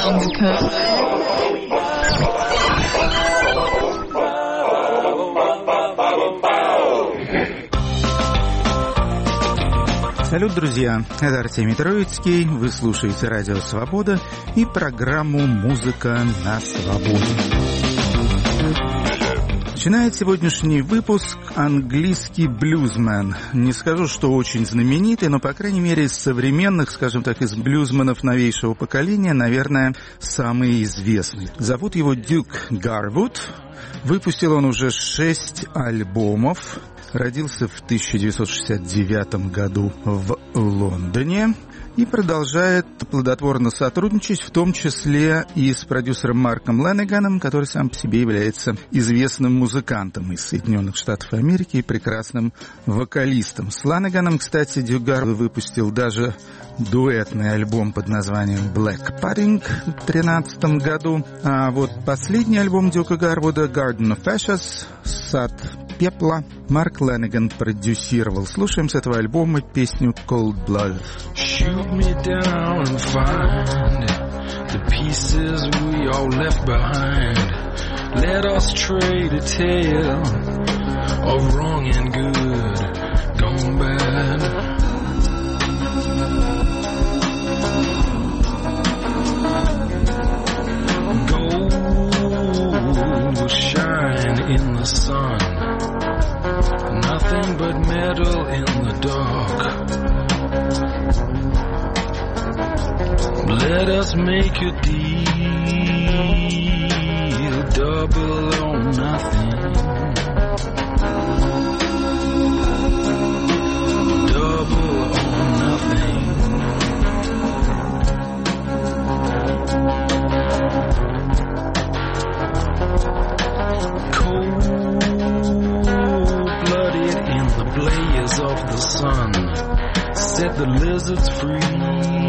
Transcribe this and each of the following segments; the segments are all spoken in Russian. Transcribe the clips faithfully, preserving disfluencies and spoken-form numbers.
on the coast. Салют, друзья! Это Артемий Троицкий. Вы слушаете Радио Свобода и программу «Музыка на свободе». Начинает сегодняшний выпуск английский блюзмен. Не скажу, что очень знаменитый, но, по крайней мере, из современных, скажем так, из блюзменов новейшего поколения, наверное, самый известный. Зовут его Дюк Гарвуд. Выпустил он уже шесть альбомов. Родился в тысяча девятьсот шестьдесят девятом году в Лондоне и продолжает плодотворно сотрудничать, в том числе и с продюсером Марком Ланниганом, который сам по себе является известным музыкантом из Соединенных Штатов Америки и прекрасным вокалистом. С Ланниганом, кстати, Дюк Гарвуд выпустил даже дуэтный альбом под названием Black Pudding в две тысячи тринадцатом году. А вот последний альбом Дюка Гарвуда Garden of Ashes, Сад пепла, Марк Ланниган продюсировал. Слушаем с этого альбома песню Cold Blood. Shoot me down and find the pieces we all left behind. Let us trade a tale of wrong and good gone bad. Gold will shine in the sun, nothing but metal in the dark. Let us make a deal, double or nothing. Double or nothing. Cold-blooded in the blaze of the sun, set the lizards free.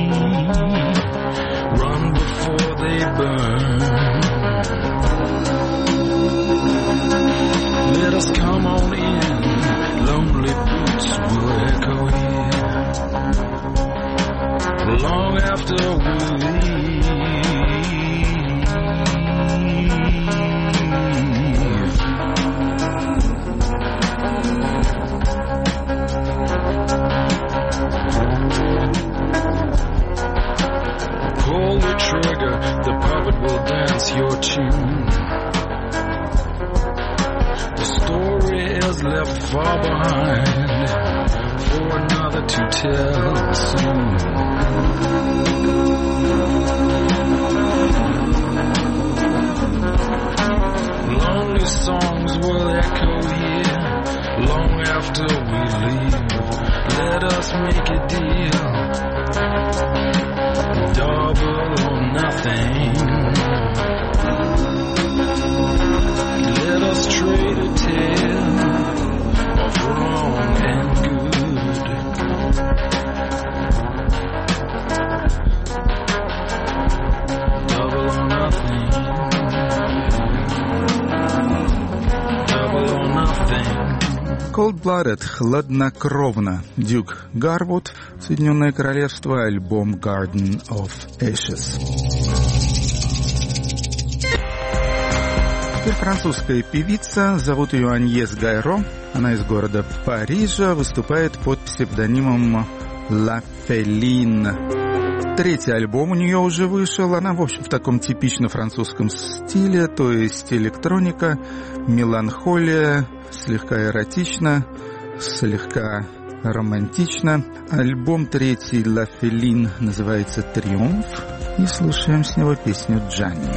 Run before they burn. Let us come on in. Lonely boots will echo here long after we leave. Pull the trigger, the puppet will dance your tune. The story is left far behind for another to tell soon. Lonely songs will echo here long after we leave. Let us make a deal, double or nothing. Let us trade a tale of wrong and good. Double or nothing. Double or nothing. Cold-Blooded, хладнокровно. Дюк Гарвуд, Соединенное Королевство, альбом Garden of Ashes. Теперь французская певица, зовут ее Аньес Гайро. Она из города Парижа, выступает под псевдонимом La Féline. Третий альбом у нее уже вышел. Она, в общем, в таком типично французском стиле, то есть электроника, меланхолия, слегка эротично, слегка романтично. Альбом третий La Féline называется «Триумф». И слушаем с него песню «Джанни».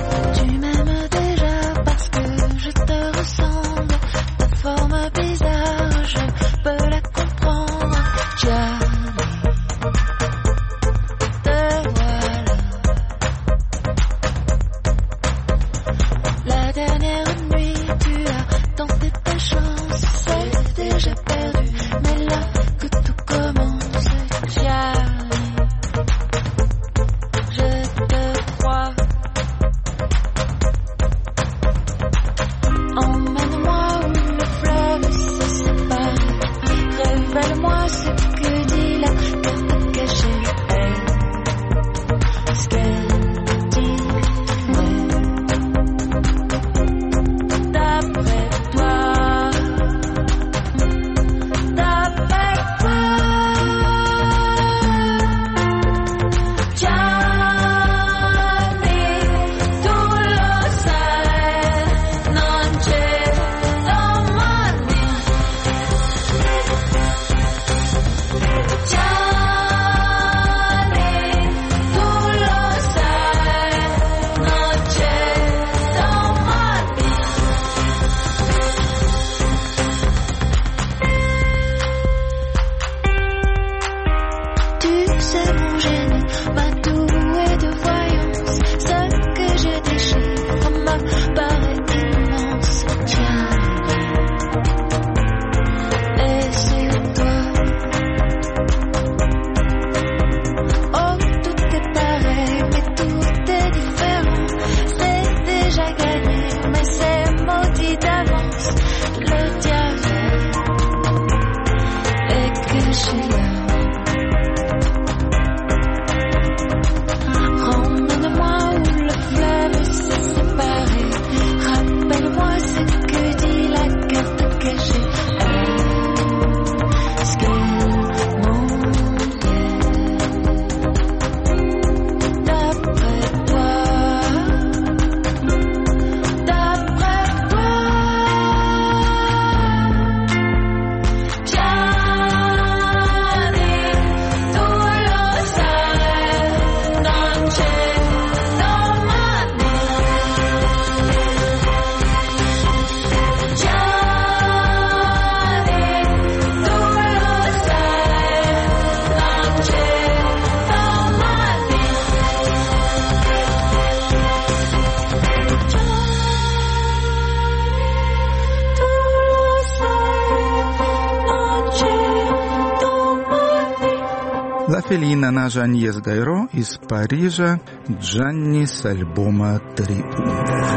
Je te crois. c'est mon génie, ma douée de voyance. Ce que je déchire m'apparaît immense. Tiens, et sur toi, oh tout est pareil, mais tout est différent. C'est déjà gagné, mais c'est maudit d'avance. Le diable est caché là. Ramène-moi où le fleuve s'est séparé. Rappelle-moi ce que dit la carte cachée. Est-ce que mon d'après toi, d'après toi, Gianni, tu lo sai, non c'è domani. Gianni, tu lo sai, non c'è domani. Tu lo sai, non c'è domani. La Фелина на Жаньес Гайро из Парижа, Джанни с альбома «Триумф».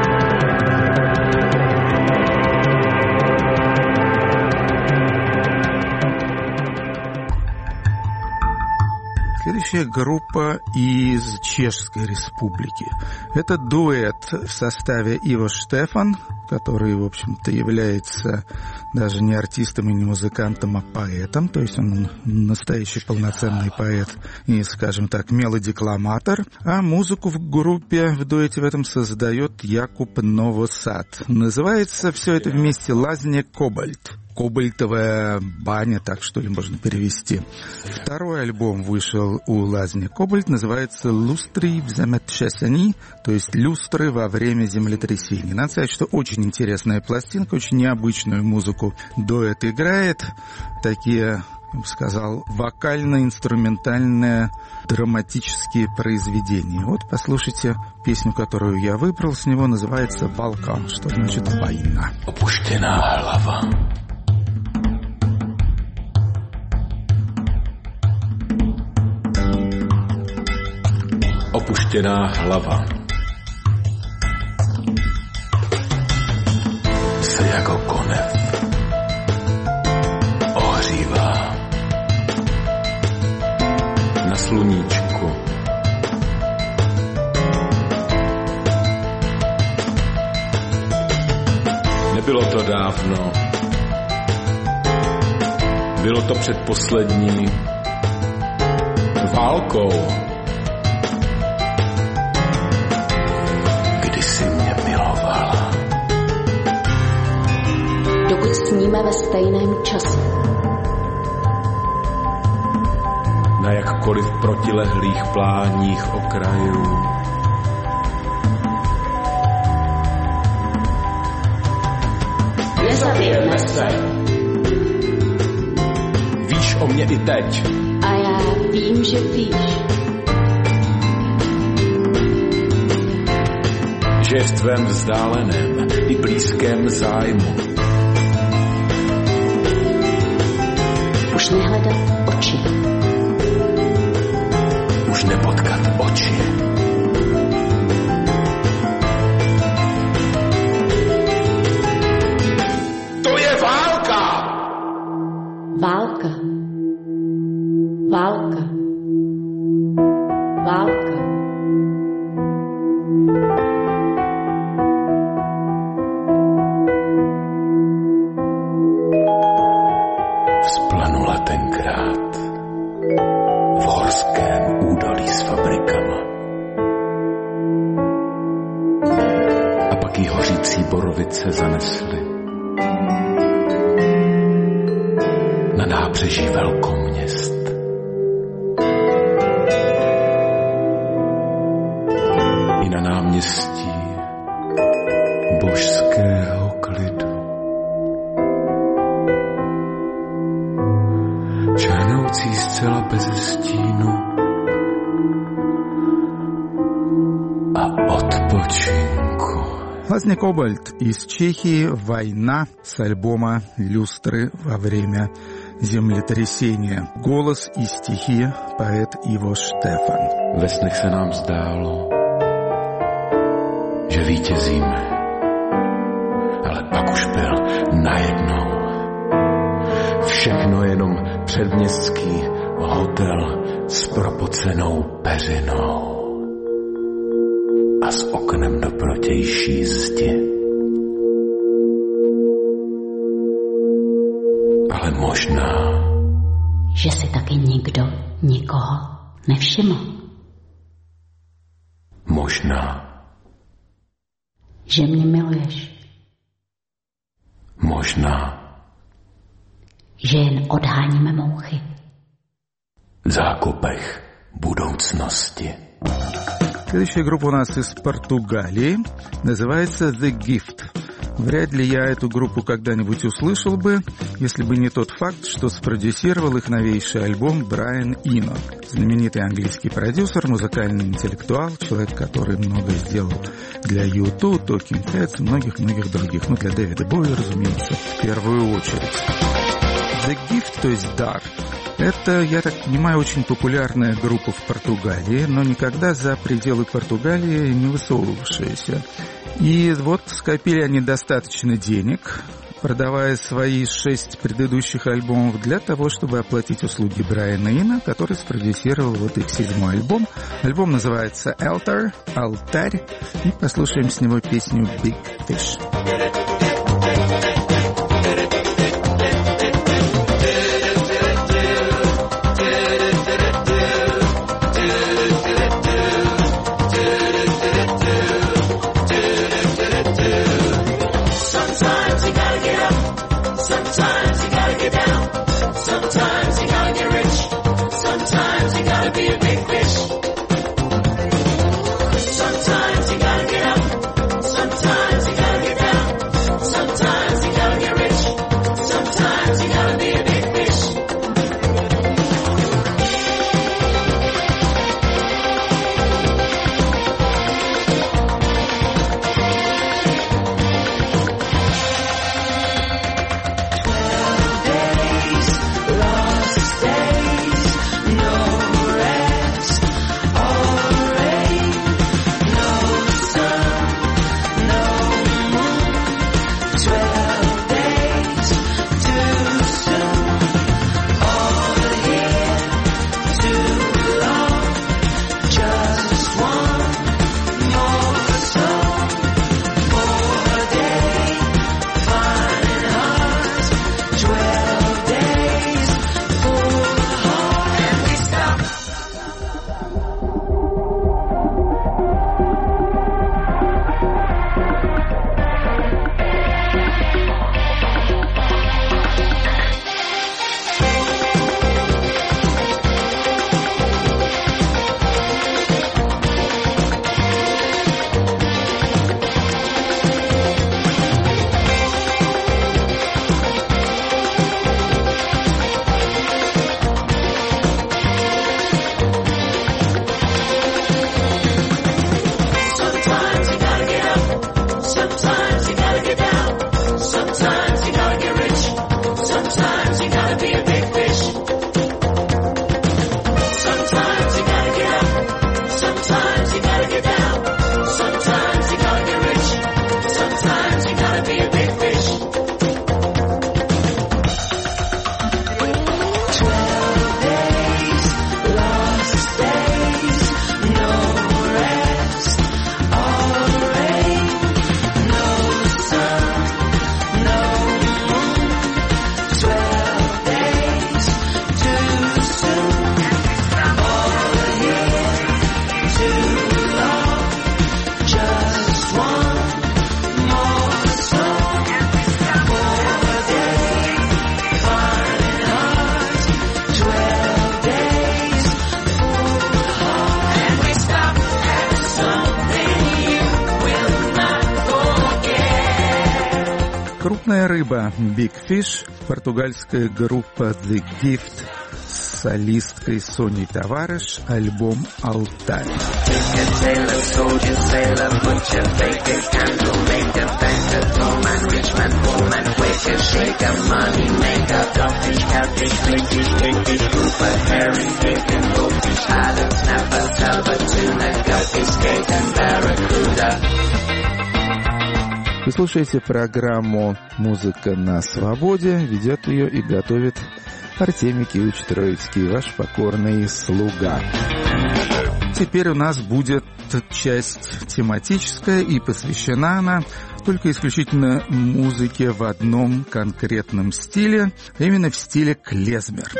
Следующая группа из Чешской Республики. Это дуэт в составе Иво Штефан, который, в общем-то, является даже не артистом и не музыкантом, а поэтом. То есть он настоящий полноценный поэт и, скажем так, мелодикламатор. А музыку в группе, в дуэте в этом создает Якуб Новосад. Называется все это вместе «Лазня Кобальт». Кобальтовая баня, так что ли можно перевести. Второй альбом вышел у Лазни Кобальт, называется «Лустры в землетрясении», то есть «Люстры во время землетрясений». Надо сказать, что очень интересная пластинка, очень необычную музыку дуэт играет. Такие, я бы сказал, вокально-инструментальные драматические произведения. Вот послушайте песню, которую я выбрал с него, называется «Балкан», что значит «война». Opuštěná hlava. Opuštěná hlava se jako konev ohřívá na sluníčku. Nebylo to dávno, bylo to před poslední válkou. Dokud sníme ve stejném čase. Na jakkoliv protilehlých pláních okrajů. Nezabijeme se. Víš o mě i teď. A já vím, že víš. Že je v tvém vzdáleném i blízkém zájmu. Už nehledat oči. Už nepotkat oči. To je válka! Válka. Válka. Válka. Vzplanula tenkrát v horském údolí s fabrikama. A pak jí hořící borovice zanesly na nábřeží velkoměst. I na náměstí božského klidu. Žánoucí zcela bez stínu Лазни Кобальт из Чехии «Война» с альбома «Люстры во время землетрясения». Голос и стихи поэт Ivo Štefan. Ve snech se nám zdálo, že vítězíme, ale pak už byl najednou všechno jenom předměstský hotel s propocenou peřinou a s oknem do protější zdi. Ale možná, že si taky nikdo nikoho nevšiml. Možná, že mě miluješ. Možná, že jen odháníme mouchy. v zákopech budoucnosti. Следующая группа у нас из Португалии, называется The Gift. Вряд ли я эту группу когда-нибудь услышал бы, если бы не тот факт, что спродюсировал их новейший альбом Брайан Ино. Знаменитый английский продюсер, музыкальный интеллектуал, человек, который много сделал для ю ту, Talking Heads и многих-многих других. Ну, для Дэвида Боуи, разумеется, в первую очередь. The Gift, то есть дар. Это, я так понимаю, очень популярная группа в Португалии, но никогда за пределы Португалии не высовывавшаяся. И вот скопили они достаточно денег, продавая свои шесть предыдущих альбомов для того, чтобы оплатить услуги Брайана Ино, который спродюсировал вот их седьмой альбом. Альбом называется «Altar», «Алтарь», и послушаем с него песню «Big Fish». Крупная рыба Big Fish, португальская группа The Gift с солисткой Соней Товарищ, альбом «Алтарь». Вы слушаете программу «Музыка на свободе». Ведет ее и готовит Артемий Киевич Троицкий, ваш покорный слуга. Теперь у нас будет часть тематическая, и посвящена она только исключительно музыке в одном конкретном стиле, а именно в стиле клезмер.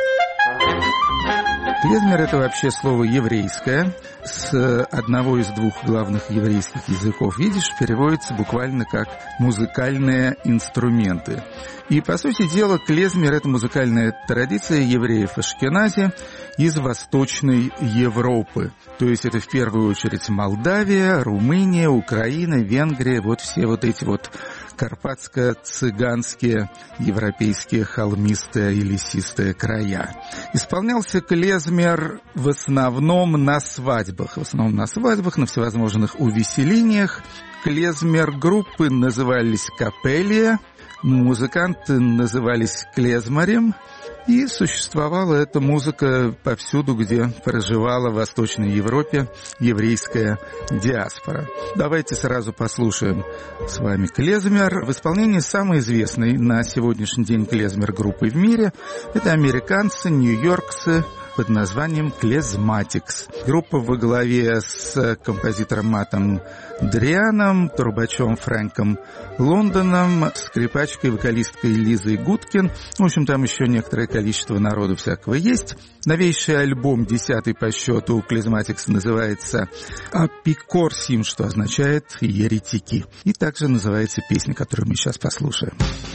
Клезмер — это вообще слово еврейское, с одного из двух главных еврейских языков идиш, переводится буквально как «музыкальные инструменты». И, по сути дела, клезмер — это музыкальная традиция евреев Ашкенази из Восточной Европы. То есть это в первую очередь Молдавия, Румыния, Украина, Венгрия, вот все вот эти вот карпатско-цыганские, европейские холмистые и лесистые края. Исполнялся клезмер в основном на свадьбах, в основном на свадьбах, на всевозможных увеселениях. Клезмер-группы назывались капелия, музыканты назывались клезмарем, и существовала эта музыка повсюду, где проживала в Восточной Европе еврейская диаспора. Давайте сразу послушаем с вами клезмер в исполнении самой известной на сегодняшний день клезмер-группы в мире. Это американцы, нью-йоркцы, под названием «Клезматикс». Группа во главе с композитором Матом Дрианом, трубачом Фрэнком Лондоном, скрипачкой, вокалисткой Лизой Гудкин. В общем, там еще некоторое количество народу всякого есть. Новейший альбом, десятый по счету, у Клезматикс, называется «Апикорсим», что означает «еретики». И также называется песня, которую мы сейчас послушаем.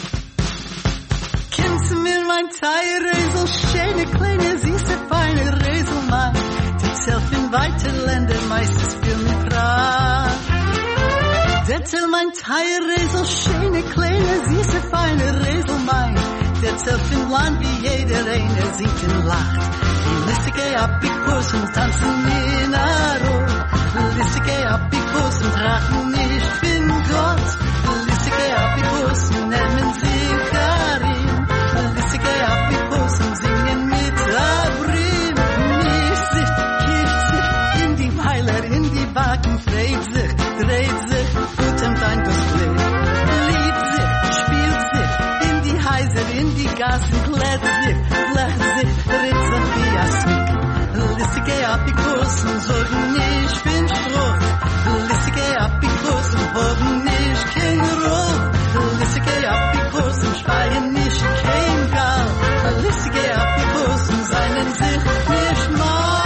Mein Teilresel, schöne kleine, süße, feine Reselmann, die zählt in weite Länder, meistens viel mit Rad. Der zählt mein Teilresel, schöne kleine, süße, feine Reselmann, der zählt in Land wie jeder eine, singt und lacht. Die listige Apikurs und tanzen in Aro, listige Apikurs und trachten, ich bin Gott, listige Apikurs und nehmen sie Karin. Listige Apikos und singen mit Abrim. Nicht sich, kippt sich in die Pfeiler, in die Backen, dreht sich, dreht sich, guten Dank das Glück. Liebt sich, spielt sich, in die Häuser, in die Gassen, klärt sich, lacht sich, dreht sich wie Jasmik. Listige Apikos und sorgen, ich bin Stroh. Listige Apikos und hoben nicht kein Roh. Listige Apikos und speien nicht kein Gal. Listige Apikos und seinen sich nicht mal.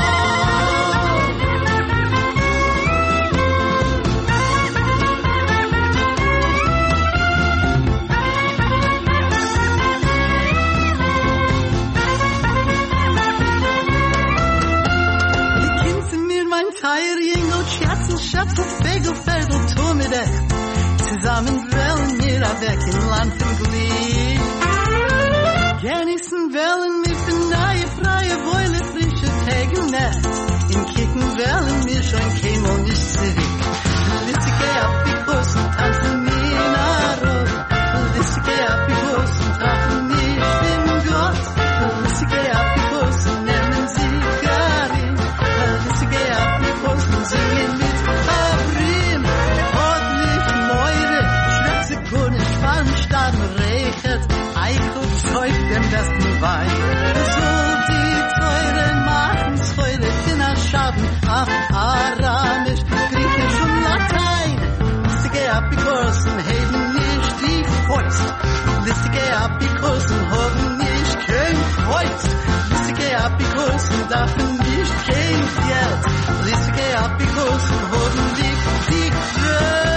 Die Kind sind mir mein Teier, Jingo, Scherzen, Schatzel, Fegel, Ferdel, Turmede. Zusammen wollen wir weg im Land von Glied. Genießen wollen wir für neue, freie Beule, frische Tage und Nacht. Im Kicken wollen wir schon kämen und nicht zurück. Listige Apikos und tanzen wir in Aro. Listige Apikos und trachten nicht in Gott. Listige Apikos und nehmen sie Karin. Listige Apikos und singen mit Abrim. Ordentlich Meure, Schwätze, Kunde, Schwarmstaden, Reichet, Eichel, Zeug, dem besten Wein. So die Teure machen Teure, Finner, Schaben, auf Aramisch, Griechisch und Latein. Listige Apikosen heben nicht die Fäust. Listige Apikosen haben nicht kein Fäust. Listige Apikosen dürfen nicht kein Geld. Listige Apikosen haben nicht die Welt.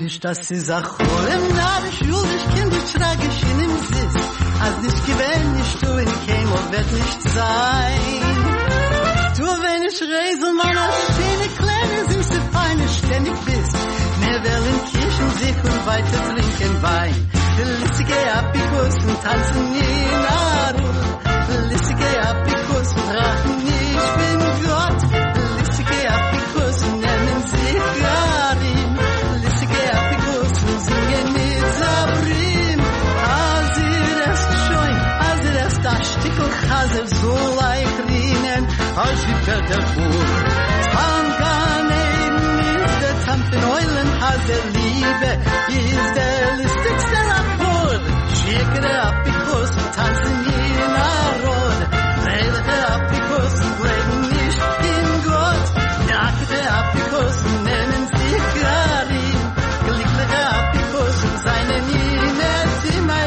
Mensch, das ist a Chol im Narisch, schuldig, kindisch, tragisch in dem Sitz. Als nicht gewähnt, nicht du in Kämo, wird nicht sein. Du, wenn ich reise, meiner schöne, kleine, süße, feine, ständig bist. Wir wollen Kirchen sich und weiter trinken Wein. Licke Apikus und tanzen in Arul. Licke Apikus und rachen, ich bin Gott. Licke Apikus und nennen sich Garim. Licke Apikus und singen mit Sabrim. Als ihr erst scheu, als ihr erst das Stück und Chaser so leicht rienen, als wie Pörter vor. Tangan mit der Tampen Eulen, Chaser Liebe, ist der lustigste Rapport. Schickere Apikus und tanzen in Arod. Redete Apikus und glauben nicht in Gott. Nackte Apikus und nennen sich Garim. Glückliche Apikus und seine Nime Zimmer.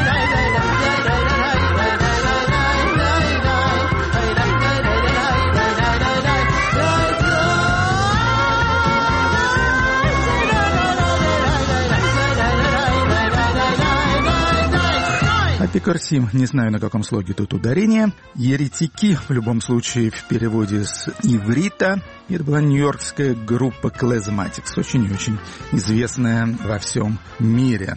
Апикарсим, не знаю, на каком слоге тут ударение. Еретики, в любом случае, в переводе с иврита. Это была нью-йоркская группа Klezmatics, очень и очень известная во всем мире.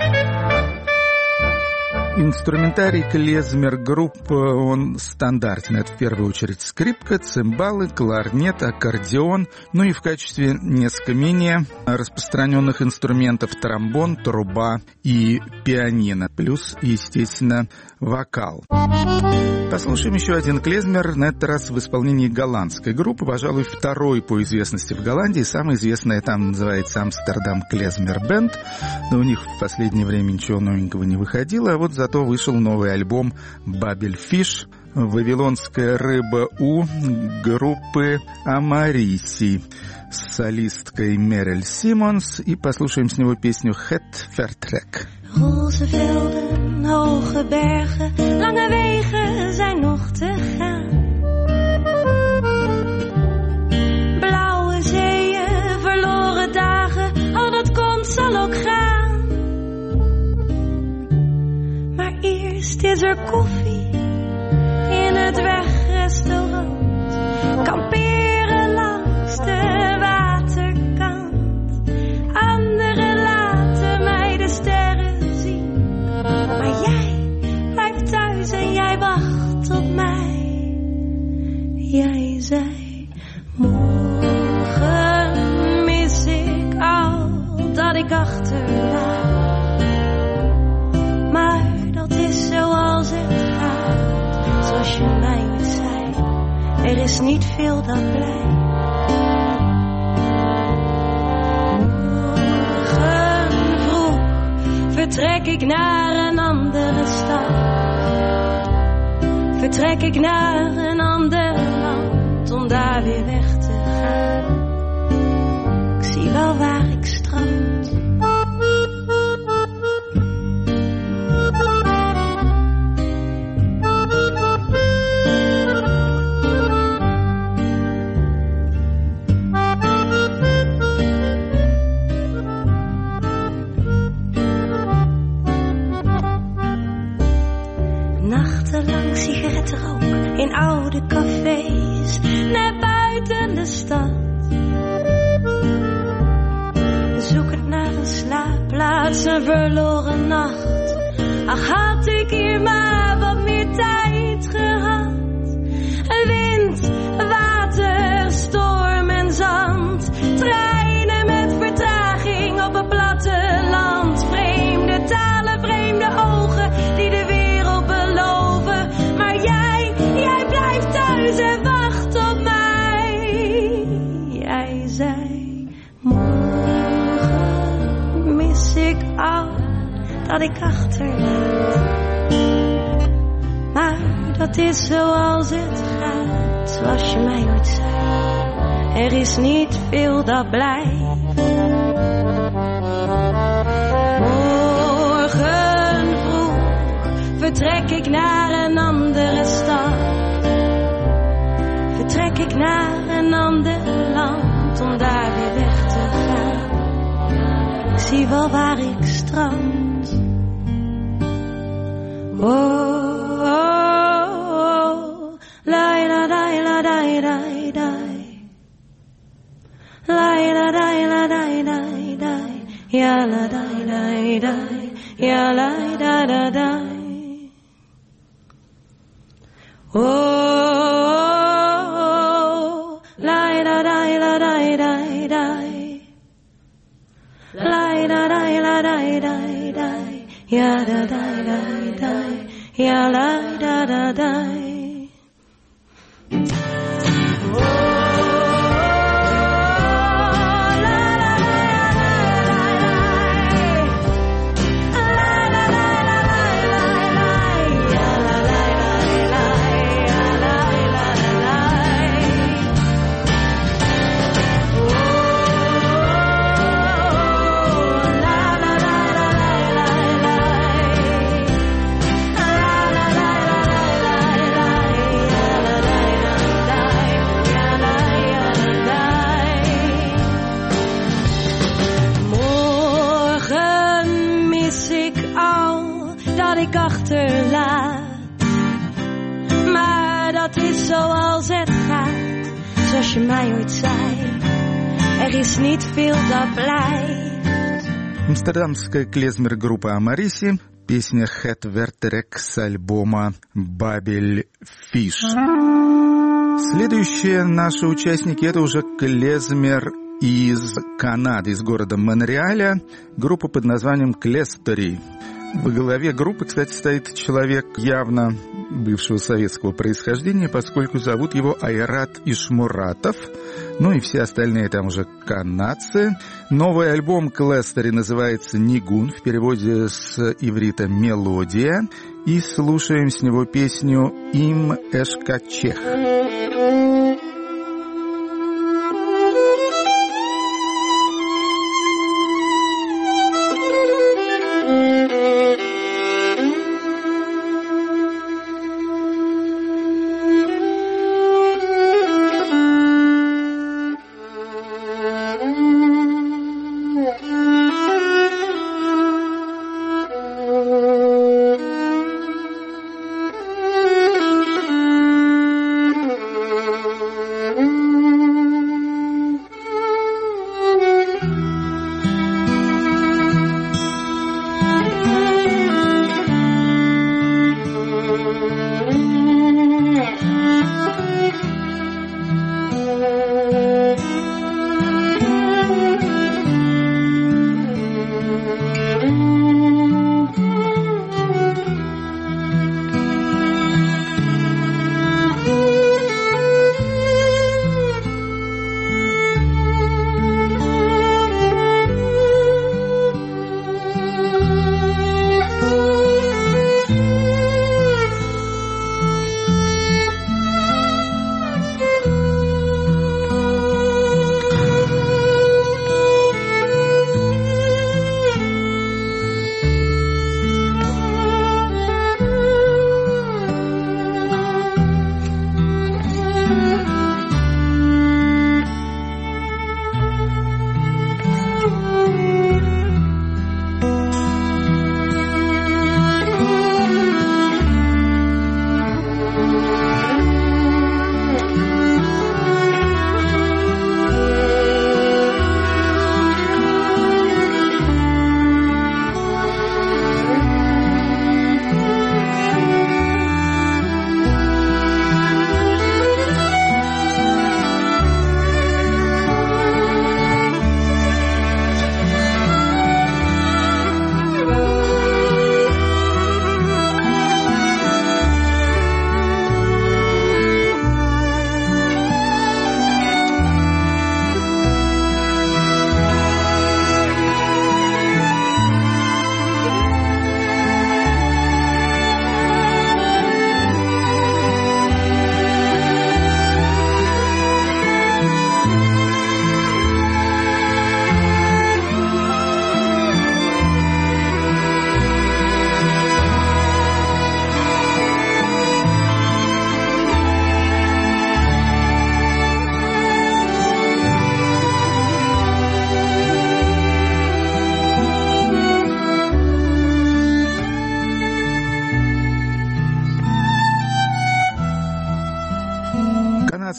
Инструментарий клезмер групп, он стандартный. Это в первую очередь скрипка, цимбалы, кларнет, аккордеон. Ну и в качестве несколько менее распространенных инструментов тромбон, труба и пианино. Плюс, естественно, вокал. Послушаем еще один клезмер, на этот раз в исполнении голландской группы. Пожалуй, второй по известности в Голландии. Самый известный там называется Амстердам Клезмер Бенд. Но у них в последнее время ничего новенького не выходило. А вот зато вышел новый альбом «Бабель Фиш», «Вавилонская рыба У» группы Амариси с солисткой Мерель Симмонс. И послушаем с него песню «Het Vertrek». Roze velden, hoge bergen, lange wegen zijn nog te gaan. Blauwe zeeën, verloren dagen, al dat komt zal ook gaan. Maar eerst is er koffie in het wegrestaurant. Kamperen langs de waterkant. Anderen laten mij de sterren zien. Maar jij blijft thuis en jij wacht op mij. Jij zei, morgen mis ik al dat ik achterlaat. Maar dat is zoals het gaat, zoals je mij ooit zei. Er is niet veel dat blijft. Morgen vroeg vertrek ik naar een andere stad. Vertrek ik naar een ander land om daar weer weg te gaan. Ik zie wel waar ik strand. Nachtenlang sigaretten rook in oude cafés, net buiten de stad. Zoekend naar een slaapplaats, een verloren nacht. Ach, had ik hier maar wat meer tijd gehad. Wind, water, storm en zand. Treinen met vertraging op het platteland. Vreemde talen, vreemde ogen die de wereld beloven. Maar jij, jij blijft thuis en wacht op mij. Jij zei, morgen mis ik al dat ik achterlaat. Maar dat is zoals het gaat, zoals je mij ooit zei. Er is niet veel dat blijft. Morgen vroeg vertrek ik naar een andere stad. Vertrek ik naar een ander land om daar weer weg te gaan. zie wel waar ik strand. Oh, oh, oh, la la la la la la la. La la la la la la la. Ja la la la la. Ja la la la la. Oh, la la la la la la la. La la la la la la la. Ja la la la la. Ja la la la la. Achterlaat. Maar dat is zoals het gaat, zoals je mij ooit zei. Er is niet veel dat blijft. Амстердамская клезмер-группа Амариси, песня «Het Werterek» с альбома «Бабель Фиш». Следующие наши участники — это уже клезмер из Канады, из города Монреаля, группа под названием «Клестори». Во главе группы, кстати, стоит человек явно бывшего советского происхождения, поскольку зовут его Айрат Ишмуратов. Ну и все остальные там уже канадцы. Новый альбом Клестори называется «Нигун», в переводе с иврита «Мелодия». И слушаем с него песню «Им Эшкачех». Oh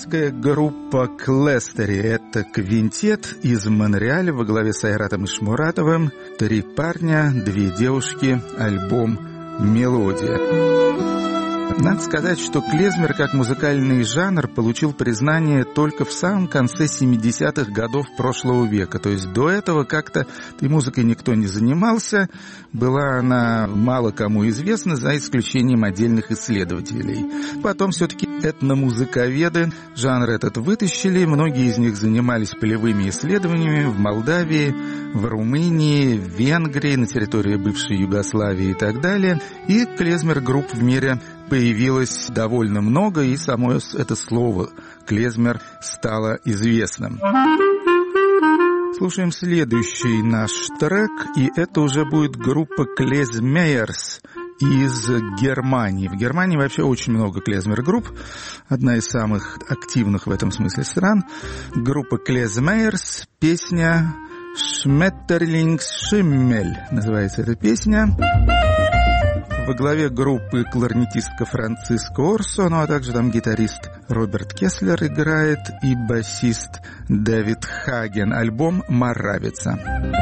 канадская группа Клестери. Это квинтет из Монреаля во главе с Айратом Ишмуратовым. Три парня, две девушки, альбом «Мелодия». Надо сказать, что клезмер как музыкальный жанр получил признание только в самом конце семидесятых годов прошлого века. То есть до этого как-то этой музыкой никто не занимался, была она мало кому известна, за исключением отдельных исследователей. Потом все-таки этномузыковеды жанр этот вытащили, многие из них занимались полевыми исследованиями в Молдавии, в Румынии, в Венгрии, на территории бывшей Югославии и так далее. И клезмер-групп в мире появилось довольно много, и само это слово «клезмер» стало известным. Слушаем следующий наш трек, и это уже будет группа Klezmeyers из Германии. В Германии вообще очень много клезмер-групп, одна из самых активных в этом смысле стран. Группа Klezmeyers, песня «Schmetterlingsschimmel» называется эта песня. Во главе группы кларнетистка Франциско Орсо, ну а также там гитарист Роберт Кеслер играет и басист Дэвид Хаген. Альбом «Моравица».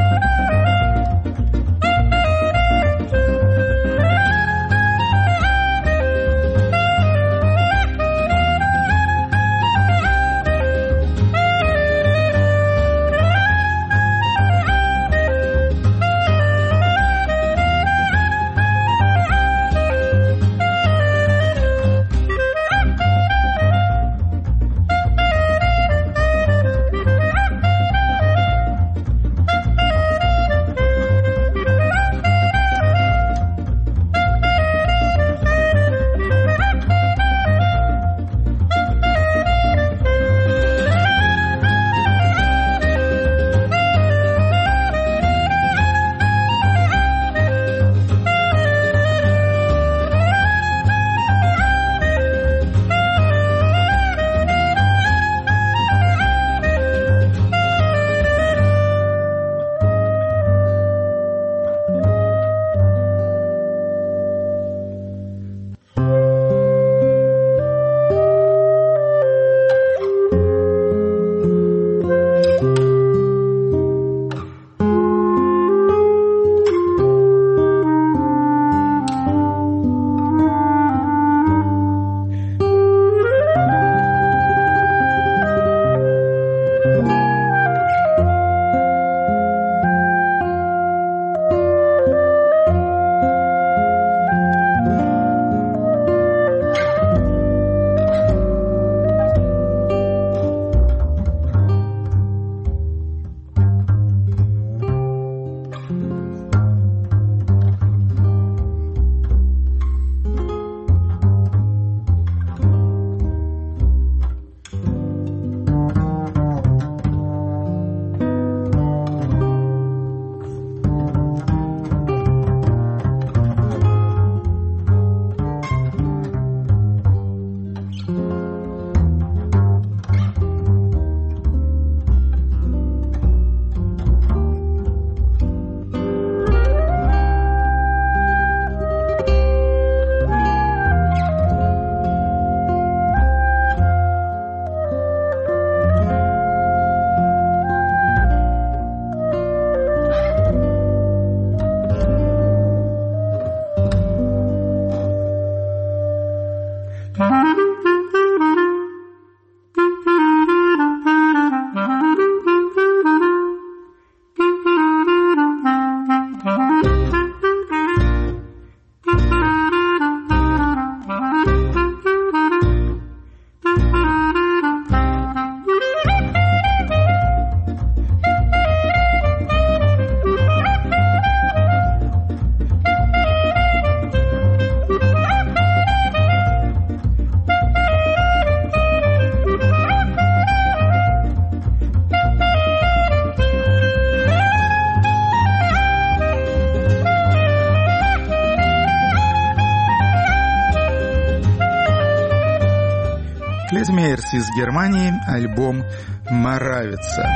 Klezmeyers из Германии, альбом «Моравица».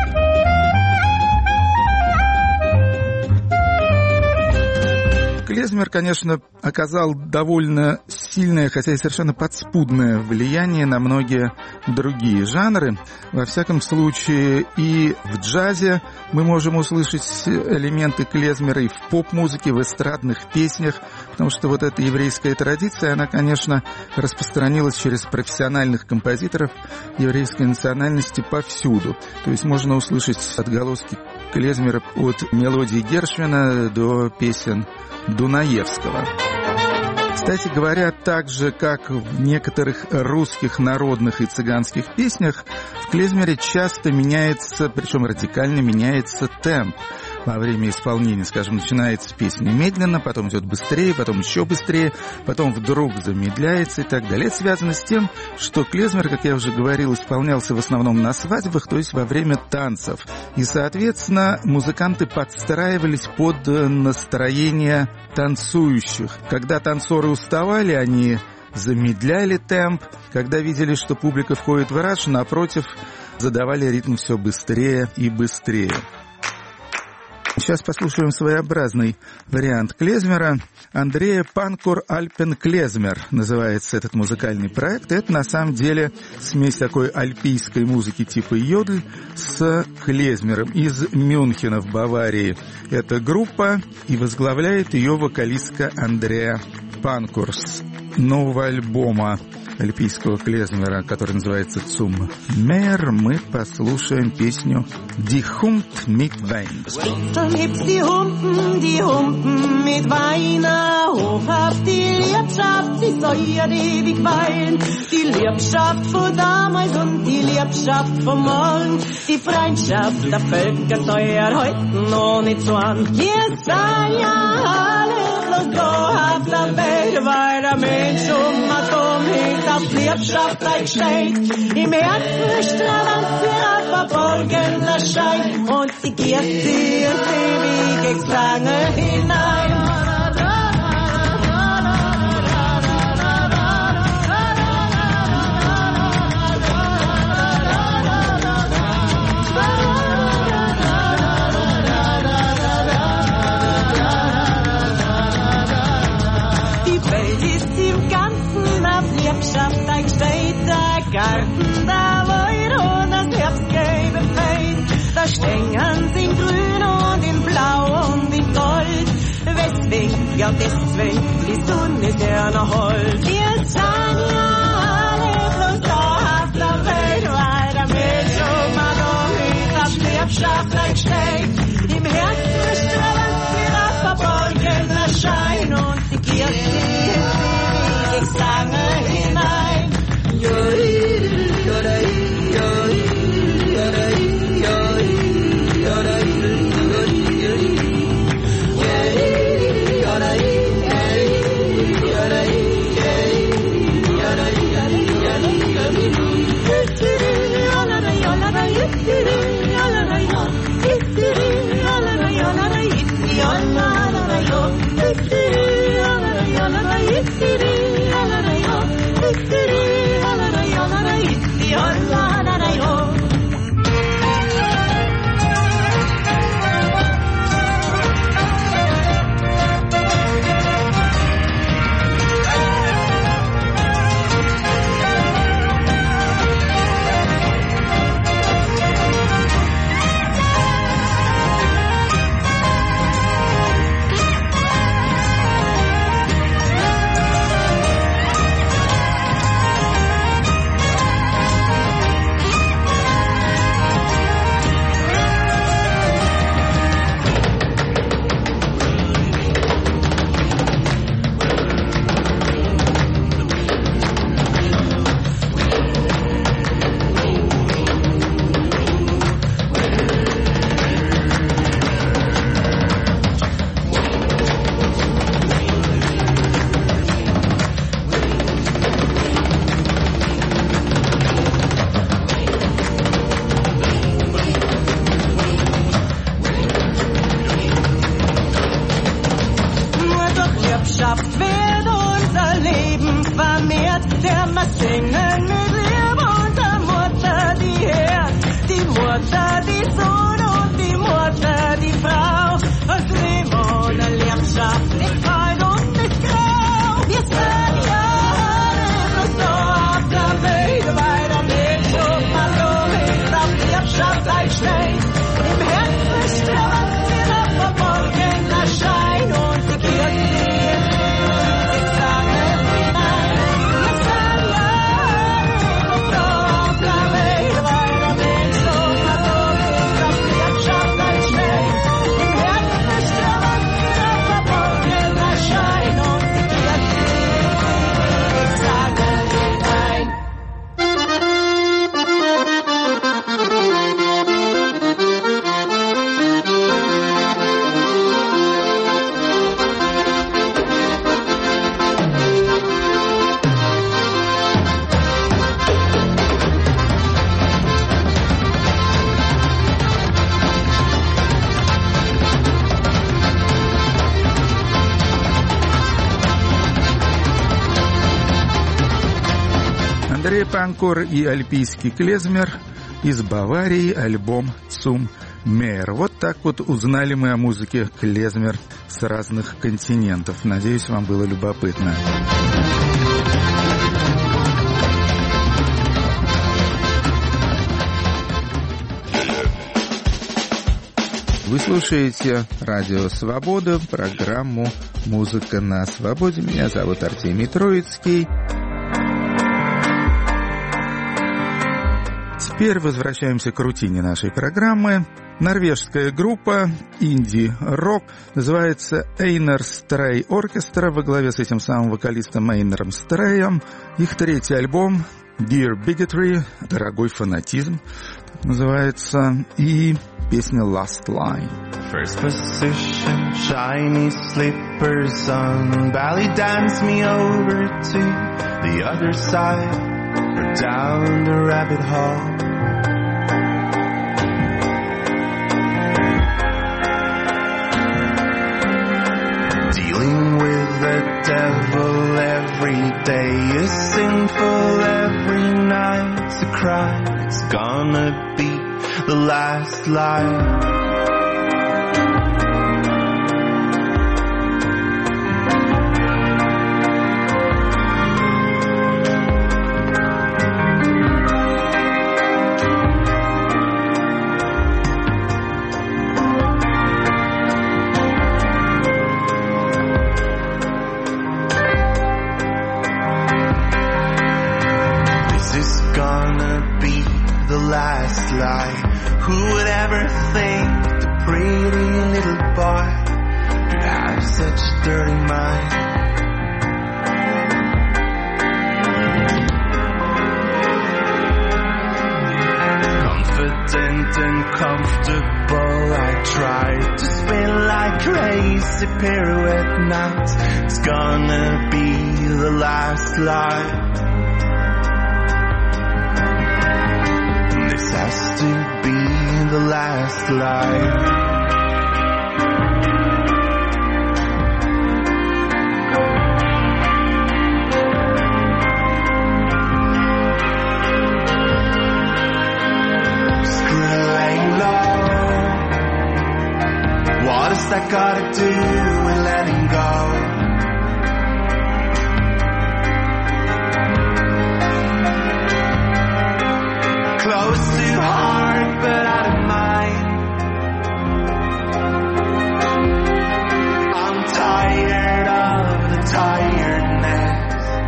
Клезмер, конечно, оказал довольно сильное, хотя и совершенно подспудное влияние на многие другие жанры. Во всяком случае, и в джазе мы можем услышать элементы Клезмера, и в поп-музыке, в эстрадных песнях, потому что вот эта еврейская традиция, она, конечно, распространилась через профессиональных композиторов еврейской национальности повсюду. То есть можно услышать отголоски Клезмера от мелодии Гершвина до песен Дунаевского. Кстати говоря, так же, как в некоторых русских народных и цыганских песнях, в Клезмере часто меняется, причем радикально меняется темп во время исполнения. Скажем, начинается песня медленно, потом идет быстрее, потом еще быстрее, потом вдруг замедляется и так далее. Это связано с тем, что Клезмер, как я уже говорил, исполнялся в основном на свадьбах, то есть во время танцев. И, соответственно, музыканты подстраивались под настроение танцующих. Когда танцоры уставали, они замедляли темп. Когда видели, что публика входит в раж, напротив, задавали ритм все быстрее и быстрее. Сейчас послушаем своеобразный вариант Клезмера. Андрея Панкур Альпен Клезмер называется этот музыкальный проект. Это на самом деле смесь такой альпийской музыки типа йодль с Клезмером из Мюнхена в Баварии. Это группа, и возглавляет ее вокалистка Андрея Панкур с нового альбома альпийского Клезмера, который называется «Zum Meer», мы послушаем песню «Die Hund mit Wein». Dann hebst die Humpen, die Humpen mit Weiner hoch auf die Liebschaft, sie soll ja ewig weinen. Die Liebschaft von damals und die Liebschaft von morgen, die Freundschaft der Völker soll ja heute noch nicht so an. Wir sind ja alle bloß da auf der Welt, weil der Mensch um Atom hinter auf Liebschaft einsteigt. Im Herzen strahlt sie auf verborgener Schein und sie geht sie ins ewige Klange hinein. Liebschaft einsteht, der Garten, da wo und das Herbstgelbe fällt. Da stehen sie in grün und in blau und in gold. Weswegen, ja deswegen, die Sonne ist ja noch hold. Wir sind ja alle bloß da auf der Welt, weil der Mensch um und auf Liebschaft einsteht. Im Herzen strahlt sie auf verborgener Schein und die Kirche ist ewig lange hinein. Репанкор и альпийский клезмер, из Баварии альбом «Цум Мейер». Вот так вот узнали мы о музыке клезмер с разных континентов. Надеюсь, вам было любопытно. Вы слушаете Радио Свобода, программу «Музыка на свободе». Меня зовут Артемий Троицкий. Теперь возвращаемся к рутине нашей программы. Норвежская группа инди-рок называется Einar Stray Orchestra во главе с этим самым вокалистом Эйнаром Стрэем. Их третий альбом Dear Bigotry, дорогой фанатизм, называется, и песня Last Line. First position, shiny slippers on belly, dance me over to the other side or down the rabbit hole. Dealing with the devil every day is sinful, every night's a crime. It's gonna be the last line. Last lie. Who would ever think the pretty little boy could have such a dirty mind? Confident and comfortable, I tried to spin like crazy pirouette nights. It's gonna be the last lie. Has to be the last lie. Screwing low. What has that got to do with letting go? Close to heart, but out of mind. I'm tired of the tiredness.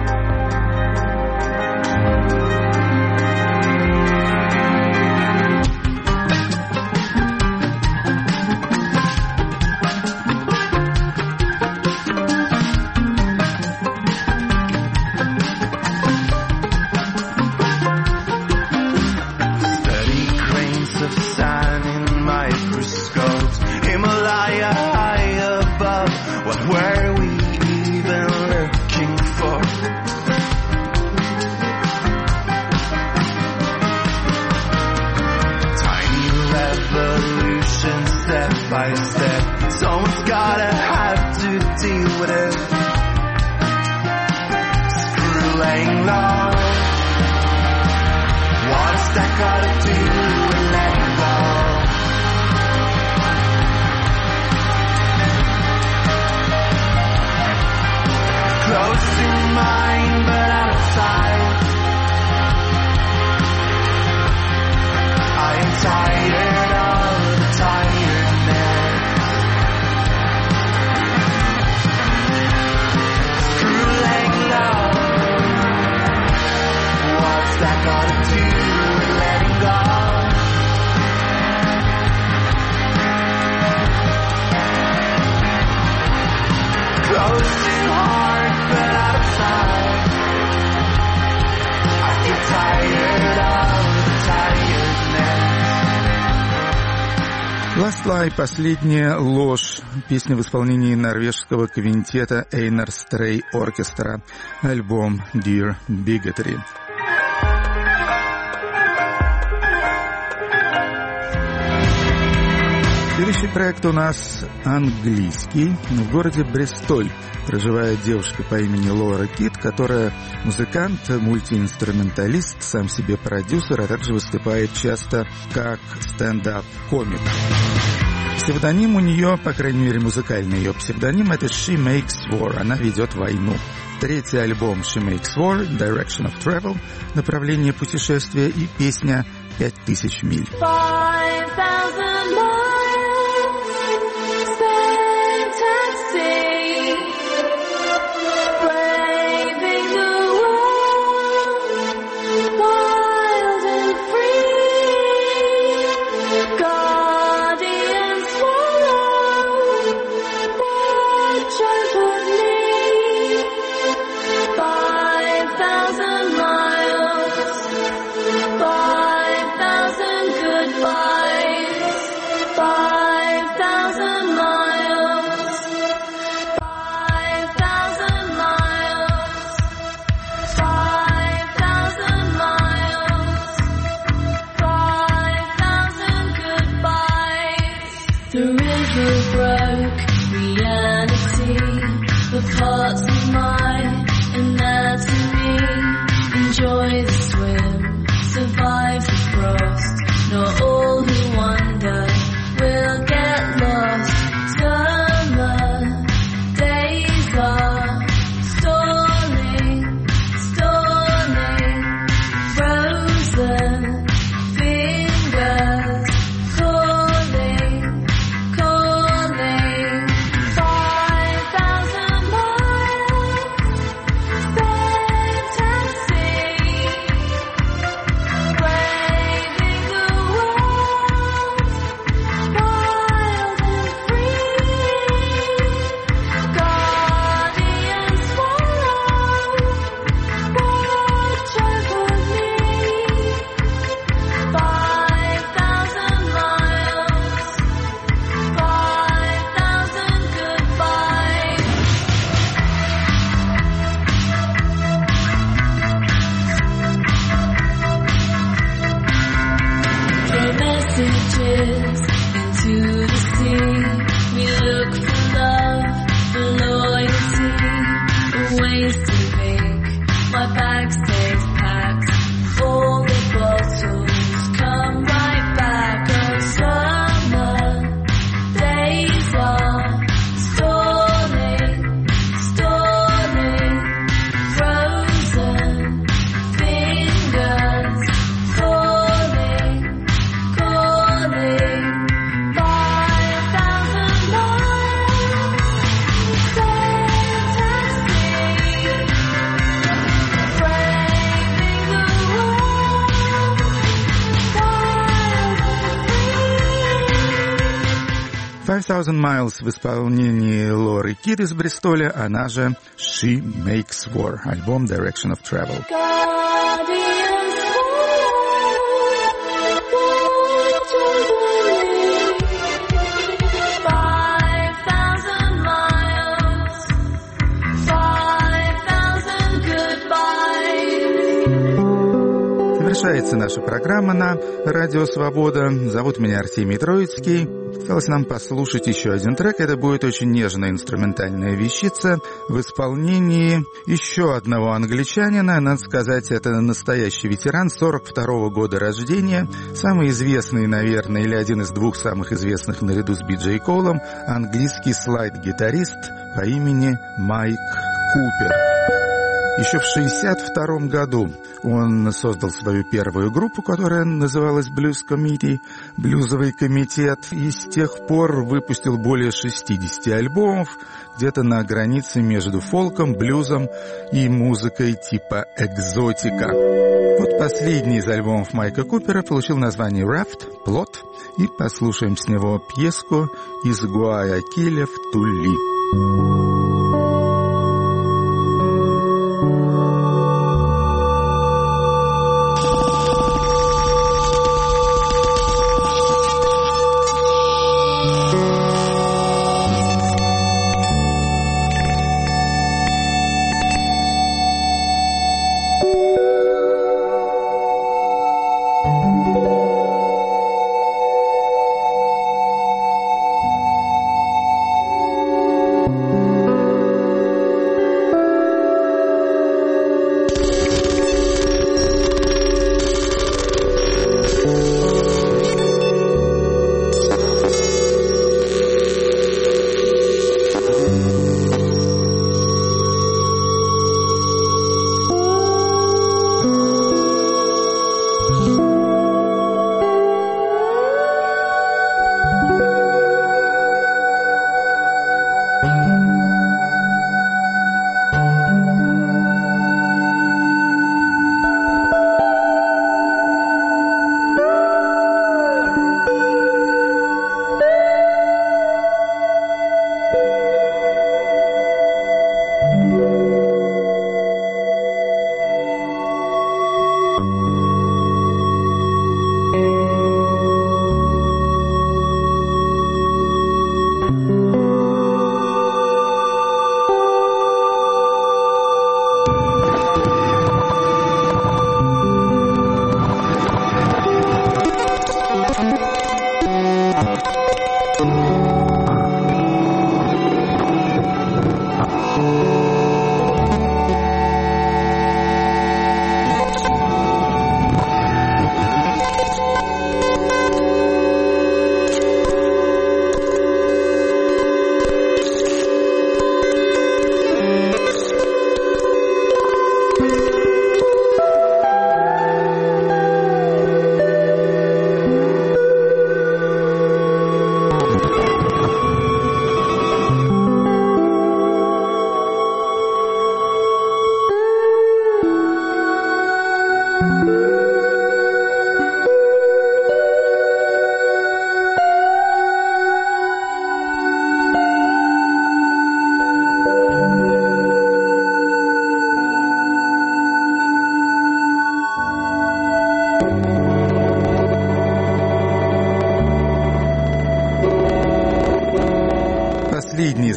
By step, someone's gotta have to deal with it. Screw laying low. What's that gotta do with letting go? Close to mine, but outside. I am tired of the tiredness. What's that got to do with letting go? Close to heart, but out of sight. I get tired of the tiredness. Last Lie, последняя ложь. Песня в исполнении норвежского квинтета Einar Stray Orchestra. Альбом Dear Bigotry. Следующий проект у нас английский. В городе Бристоль проживает девушка по имени Лора Кит, которая музыкант, мультиинструменталист, сам себе продюсер, а также выступает часто как стендап-комик. Псевдоним у нее, по крайней мере музыкальный ее псевдоним, это She Makes War, она ведет войну. Третий альбом She Makes War, Direction of Travel, направление путешествия, и песня «Пять тысяч миль». Parts of my anatomy. Enjoy the swim, survive the frost. Not all who wander will get lost. Summer days are stalling, stalling, frozen fingers calling, calling. Five thousand into the sea. We look for love, for loyalty, ways to make my bag stays packed. All the bottles come right back. Oh, summer days are stalling, stalling, frozen fingers calling, calling. Five Thousand Miles в исполнении Лоры Кид из Бристоля, она же She Makes War, альбом Direction of Travel. Завершается наша программа на Радио Свобода. Зовут меня Артемий Троицкий. Осталось нам послушать еще один трек. Это будет очень нежная инструментальная вещица в исполнении еще одного англичанина. Надо сказать, это настоящий ветеран, сорок второго года рождения. Самый известный, наверное, или один из двух самых известных наряду с Би Джей Коулом, английский слайд-гитарист по имени Майк Купер. Еще в шестьдесят втором году он создал свою первую группу, которая называлась Blues Committee, блюзовый комитет, и с тех пор выпустил более шестидесяти альбомов, где-то на границе между фолком, блюзом и музыкой типа экзотика. Вот последний из альбомов Майка Купера получил название «Raft», «Плот», и послушаем с него пьеску из Гуаякиля в Тули.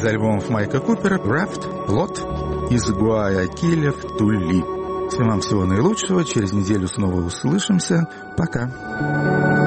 из альбомов Майка Купера «Raft», «Плот», из Гуаякиля в Тули. Всем вам всего наилучшего. Через неделю снова услышимся. Пока.